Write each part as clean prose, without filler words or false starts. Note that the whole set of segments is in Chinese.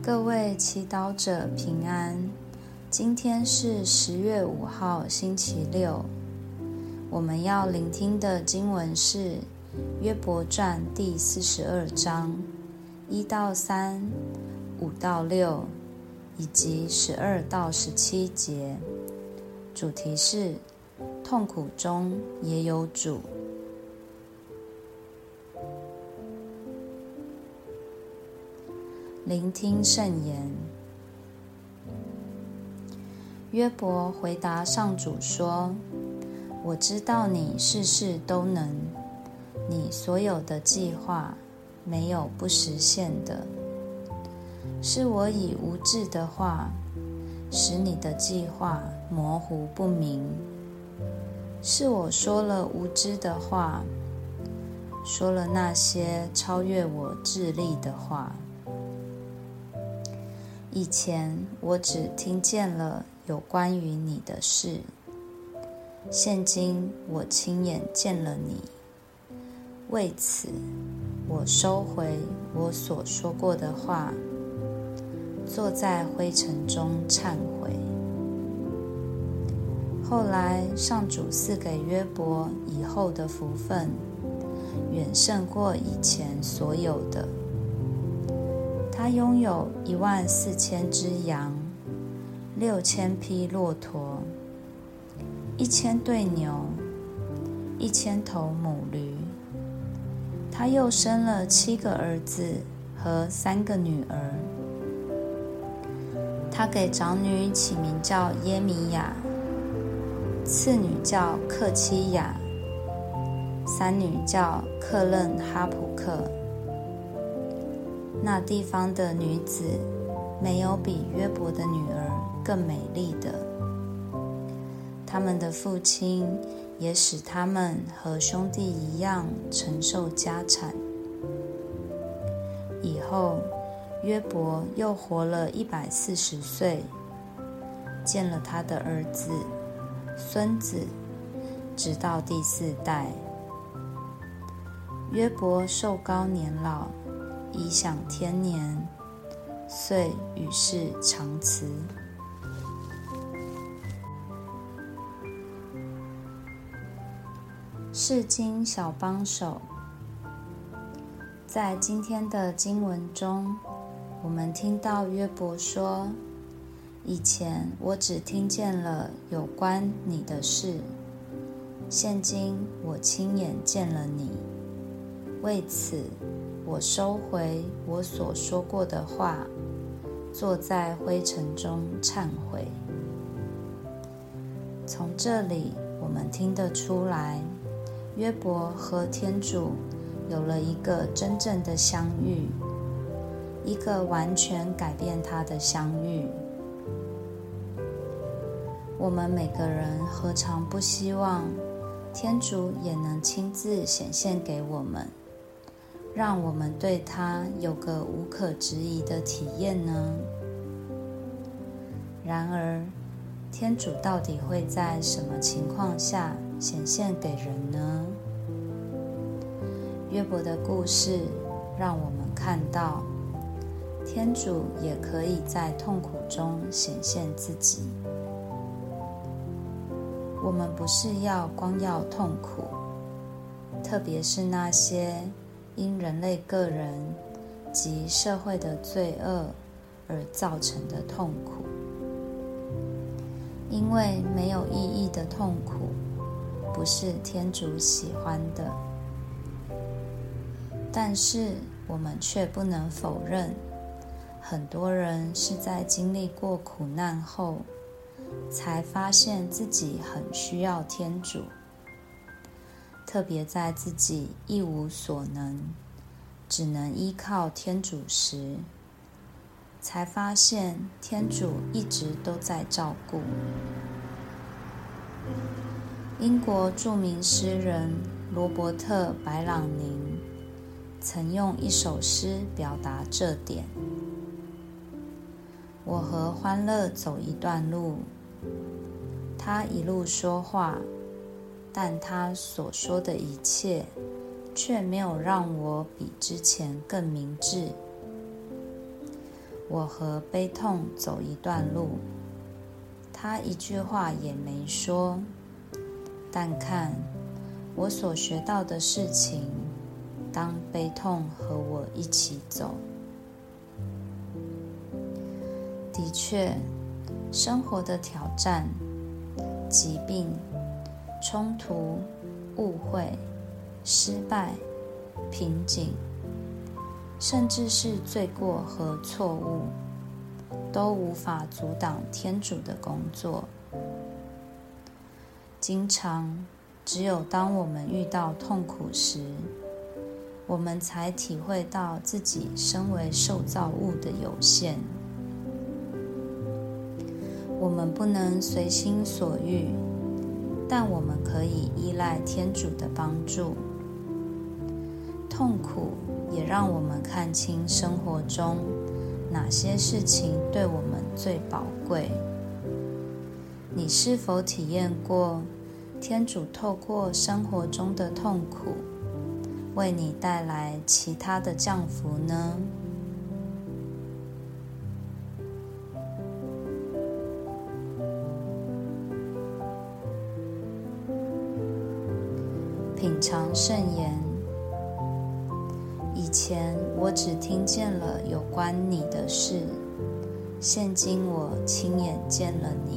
各位祈祷者平安，今天是10月5号星期六。我们要聆听的经文是约伯传第42章1到3、5到6以及12到17节。主题是痛苦中也有主。聆听圣言。约伯回答上主说：我知道你事事都能，你所有的计划没有不实现的。是我以无知的话使你的计划模糊不明，是我说了无知的话，说了那些超越我智力的话。以前我只听见了有关于你的事，现今我亲眼见了你，为此我收回我所说过的话，坐在灰尘中忏悔。后来上主赐给约伯以后的福分，远胜过以前所有的。他拥有14000只羊，6000匹骆驼，1000对牛，1000头母驴。他又生了7个儿子和3个女儿。他给长女起名叫耶米雅，次女叫克妻雅，三女叫克楞哈普克。那地方的女子没有比约伯的女儿更美丽的，他们的父亲也使他们和兄弟一样承受家产。以后约伯又活了140岁，见了他的儿子、孙子，直到第4代。约伯寿高年老，已享天年，遂与世长辞。释经小帮手。在今天的经文中，我们听到约伯说：以前我只听见了有关你的事，现今我亲眼见了你，为此我收回我所说过的话，坐在灰尘中忏悔。从这里我们听得出来，约伯和天主有了一个真正的相遇，一个完全改变他的相遇。我们每个人何尝不希望天主也能亲自显现给我们，让我们对他有个无可置疑的体验呢？然而，天主到底会在什么情况下显现给人呢？约伯的故事让我们看到，天主也可以在痛苦中显现自己。我们不是光要痛苦，特别是那些因人类个人及社会的罪恶而造成的痛苦。因为没有意义的痛苦不是天主喜欢的。但是我们却不能否认，很多人是在经历过苦难后，才发现自己很需要天主，特别在自己一无所能，只能依靠天主时，才发现天主一直都在照顾。英国著名诗人罗伯特·白朗宁曾用一首诗表达这点：我和欢乐走一段路，他一路说话，但他所说的一切却没有让我比之前更明智。 我和悲痛走一段路，他一句话也没说，但看我所学到的事情，当悲痛和我一起走。的确，生活的挑战、疾病、冲突、误会、失败、瓶颈，甚至是罪过和错误，都无法阻挡天主的工作。经常，只有当我们遇到痛苦时，我们才体会到自己身为受造物的有限。我们不能随心所欲，但我们可以依赖天主的帮助。痛苦也让我们看清生活中哪些事情对我们最宝贵。你是否体验过天主透过生活中的痛苦，为你带来其他的降福呢？品尝圣言。以前我只听见了有关你的事，现今我亲眼见了你。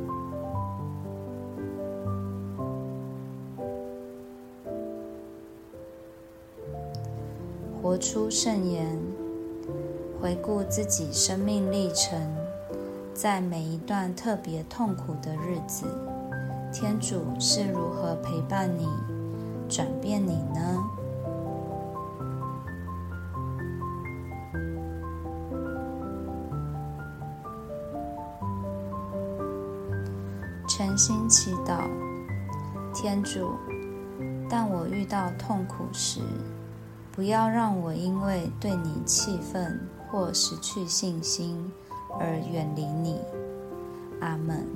活出圣言，回顾自己生命历程，在每一段特别痛苦的日子，天主是如何陪伴你、转变你呢？全心祈祷，天主，当我遇到痛苦时，不要让我因为对你气愤或失去信心而远离你。阿们。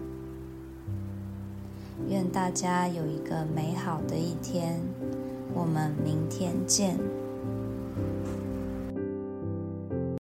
愿大家有一个美好的一天，我们明天见。